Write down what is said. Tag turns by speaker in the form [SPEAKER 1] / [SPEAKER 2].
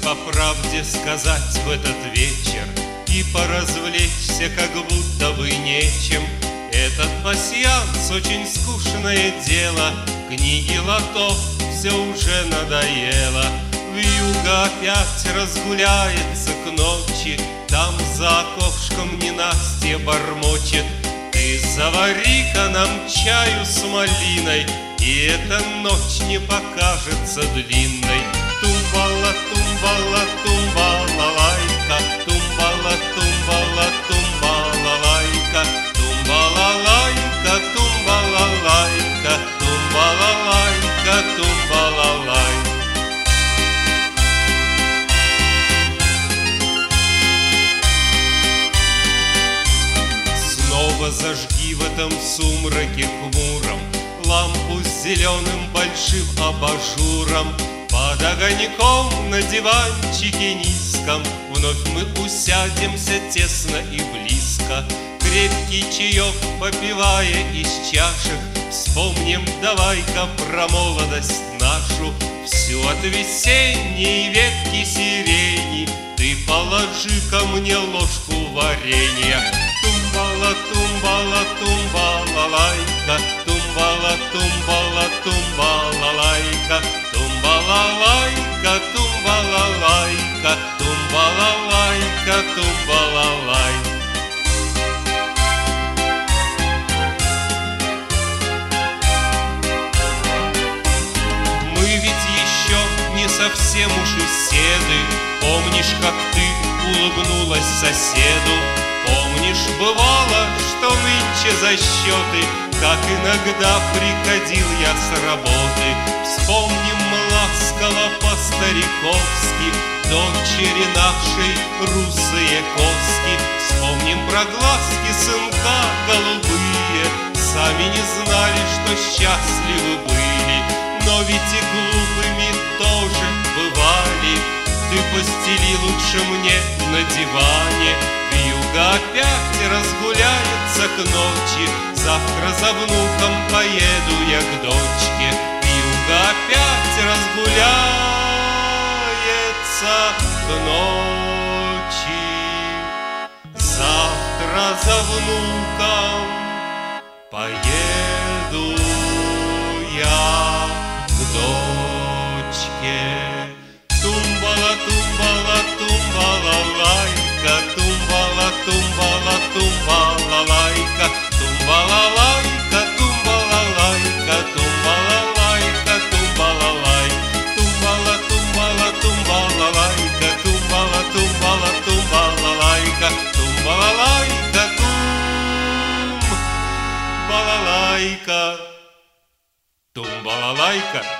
[SPEAKER 1] по правде сказать в этот вечер и поразвлечься, как будто бы нечем. Этот пасьянс очень скучное дело, книги лото все уже надоело. Вьюга опять разгуляется к ночи, там за окошком ненастье бормочет: ты завари-ка нам чаю с малиной, и эта ночь не покажется длинной. Тумбала, тумбала, тумбала, лайка, тумбала, тумбала, тумбала, лайка, тумбала, лайка, тумбала, лайка, тумбала, лайка, тумбала, лайка. Снова зажги в этом сумраке хмуром лампу с зеленым большим абажуром. Под огоньком на диванчике низком вновь мы усядемся тесно и близко. Крепкий чаек попивая из чашек, вспомним давай-ка про молодость нашу. Всю от весенней ветки сирени ты положи ко мне ложку варенья. Тумбала, тумбала, тумбала, лайка, тумбала, тумбала, тумбала, лайка, тумбала, лайка, тумбала, лайка, тумбала, лайка, тумбала, лайка. Мы ведь еще не совсем уж и седы. Помнишь, как ты улыбнулась соседу? Помнишь, бывало, что нынче за счеты, как иногда приходил я с работы. Вспомним ласково по-стариковски дочери нашей русые коски. Вспомним про глазки сынка голубые, сами не знали, что счастливы были, но ведь и глупыми тоже бывали. Ты постели лучше мне на диване, вьюга опять разгуляется к ночи. Завтра за внуком поеду я к дочке, вьюга опять разгуляется к ночи. Завтра за внуком поеду я к дочке. Тумбала, тумбала, тумбала, лайка, тумбала, тумбала, тумбала, лайка, тумбала, лайка, тумбала, лайка, тумбала, лайка, тумбала, лайка, тумбала, тумбала, тумбала, лайка, тумбала, тумбала, тумбала, лайка, тумбала, лайка, тумбала, лайка, тумбала, лайка.